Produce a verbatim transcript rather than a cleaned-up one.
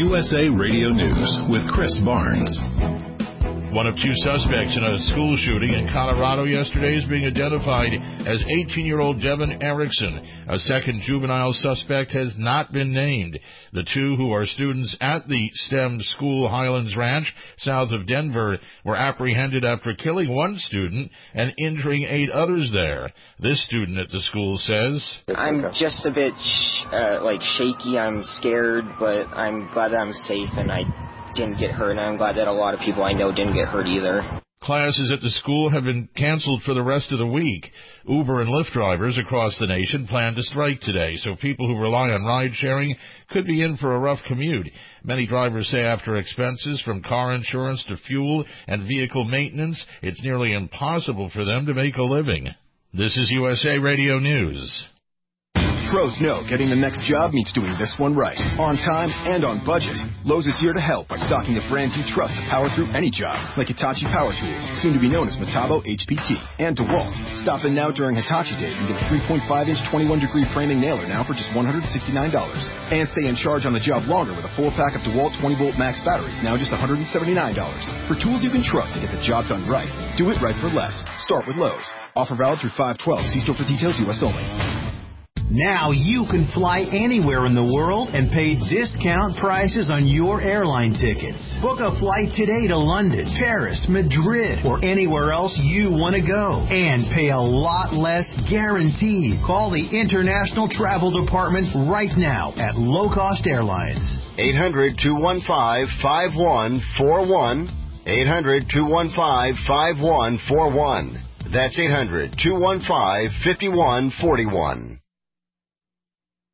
U S A Radio News with Chris Barnes. One of two suspects in a school shooting in Colorado yesterday is being identified as eighteen-year-old Devin Erickson. A second juvenile suspect has not been named. The two, who are students at the STEM school Highlands Ranch, south of Denver, were apprehended after killing one student and injuring eight others there. This student at the school says, I'm just a bit sh- uh, like shaky. I'm scared, but I'm glad that I'm safe and I didn't get hurt, and I'm glad that a lot of people I know didn't get hurt either. Classes at the school have been canceled for the rest of the week. Uber and Lyft drivers across the nation plan to strike today, so people who rely on ride-sharing could be in for a rough commute. Many drivers say after expenses from car insurance to fuel and vehicle maintenance, it's nearly impossible for them to make a living. This is U S A Radio News. Pros know getting the next job means doing this one right, on time and on budget. Lowe's is here to help by stocking the brands you trust to power through any job, like Hitachi Power Tools, soon to be known as Metabo H P T, and DeWalt. Stop in now during Hitachi Days and get a three point five inch twenty-one degree framing nailer now for just one hundred sixty-nine dollars. And stay in charge on the job longer with a four-pack of DeWalt twenty volt max batteries, now just one hundred seventy-nine dollars. For tools you can trust to get the job done right, do it right for less. Start with Lowe's. Offer valid through five twelve. See store for details, U S only. Now you can fly anywhere in the world and pay discount prices on your airline tickets. Book a flight today to London, Paris, Madrid, or anywhere else you want to go. And pay a lot less guaranteed. Call the International Travel Department right now at Low Cost Airlines. eight hundred, two one five, five one four one. eight hundred, two one five, five one four one. That's eight hundred, two one five, five one four one.